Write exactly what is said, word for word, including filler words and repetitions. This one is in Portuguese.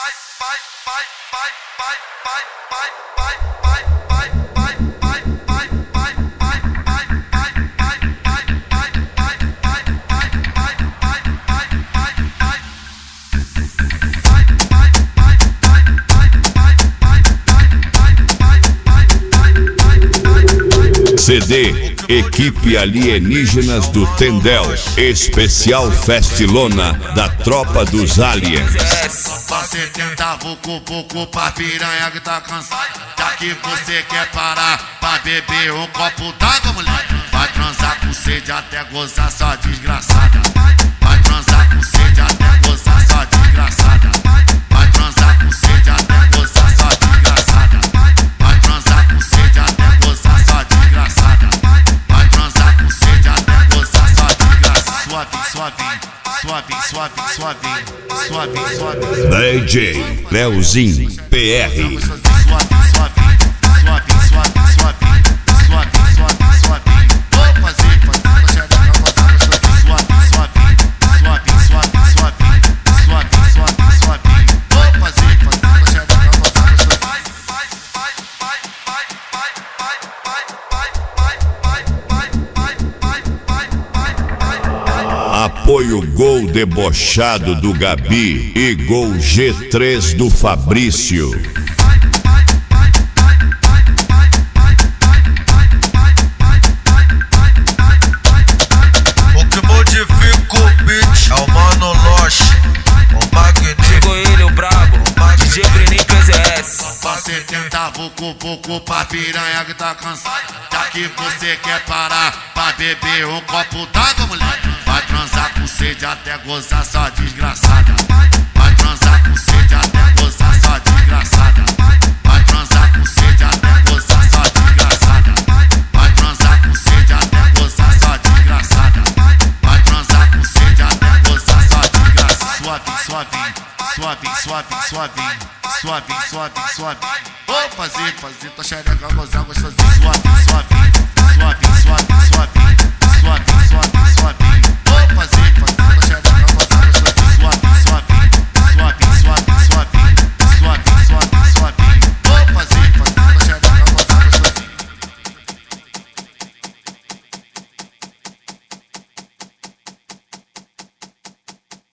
C D Equipe Alienígenas do Tendel, especial Festilona da Tropa dos Aliens. Só setenta vucu vucu pra piranha que tá cansada. Já que você quer parar pra beber um copo d'água, mulher, vai transar com sede até gozar, só desgraçada. Vai transar com sede até gozar, só desgraçada. Vai transar com sede até gozar, só desgraçada. Vai transar com sede até gozar, só desgraçada. Vai transar com sede até gozar, só desgraçada. Suave, suave, suave, suave, suave, suave, suave. D J Leozinho P R. Suave, suave, suave, suave, suave, suave, suave, suave. Vou fazer, fazer, tô chegando a gozar, suave, suave, suave, suave, suave, suave, suave, suave. Vou fazer, fazer, tô chegando a gozar, suave. Apoio Gol Debochado do Gabi e Gol G três do Fabrício. O que modifica o beat é o Mano Loche, o Magnífico. Chegou ele, o brabo, D J Breninho P Z S. Só setenta vucu vucu pra piranha que tá cansada. Já que você quer parar pra beber um copo d'água, mulher, vai transar com sede até gozar, só desgraçada. Vai transar com sede até gozar, só desgraçada. Vai transar com sede até gozar, só desgraçada. Vai transar com sede até gozar, só desgraçada. Vai transar com sede até gozar, só desgraçada. Suave, suave, suave, suave, suave, suave, suave, suave. Vou fazer, fazer, tô xereca, gozar, gostosinho, suave.